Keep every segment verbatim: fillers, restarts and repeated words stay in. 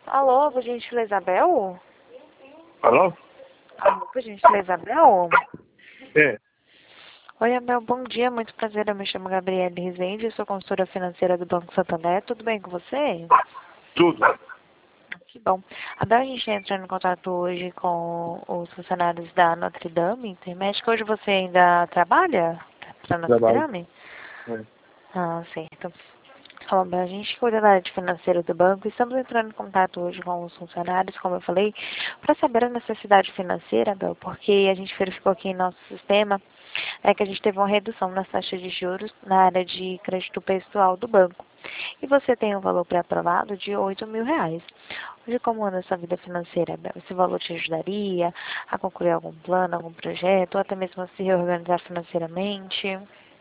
Alô, por gentileza, Isabel? Alô? Alô, por gentileza, Isabel? É, Oi, Abel, bom dia, muito prazer, eu me chamo Gabriele Rezende, sou consultora financeira do Banco Santander, tudo bem com você? tudo. Que bom. Abel, a gente entra em contato hoje com os funcionários da Notre Dame Intermédica, hoje você ainda trabalha para Notre Trabalho. Dame? É. Ah, certo. Bom, Abel, a gente cuida da área de financeira do banco e estamos entrando em contato hoje com os funcionários, como eu falei, para saber a necessidade financeira, Abel, porque a gente verificou aqui em nosso sistema é que a gente teve uma redução nas taxas de juros na área de crédito pessoal do banco. E você tem um valor pré-aprovado de oito mil reais. Hoje, como anda a sua vida financeira, Abel? Esse valor te ajudaria a concluir algum plano, algum projeto, ou até mesmo a se reorganizar financeiramente?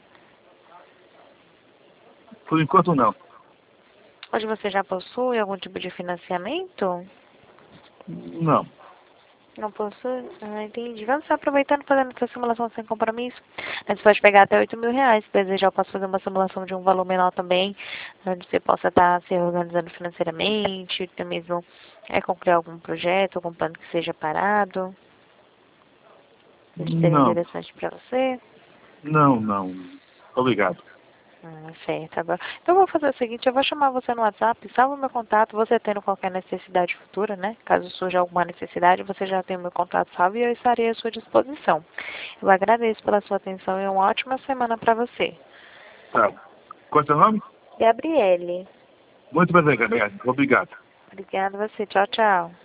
Por enquanto não. Hoje você já possui algum tipo de financiamento? Não. Não possui? Ah, entendi. Vamos estar aproveitando fazendo essa simulação sem compromisso. Você pode pegar até oito mil reais. Se desejar, eu posso fazer uma simulação de um valor menor também, onde você possa estar se organizando financeiramente, até mesmo é, concluir algum projeto, algum plano que seja parado. Isso seria Não. interessante para você? Não, não. Obrigado. Ah, certo. Agora, então, eu vou fazer o seguinte, eu vou chamar você no WhatsApp, salva o meu contato, você tendo qualquer necessidade futura, né? Caso surja alguma necessidade, você já tem o meu contato salvo e eu estarei à sua disposição. Eu agradeço pela sua atenção e uma ótima semana para você. Tá. Qual é o seu nome? Gabriele. Muito prazer, Gabriel. Obrigado. Obrigada a você. Tchau, tchau.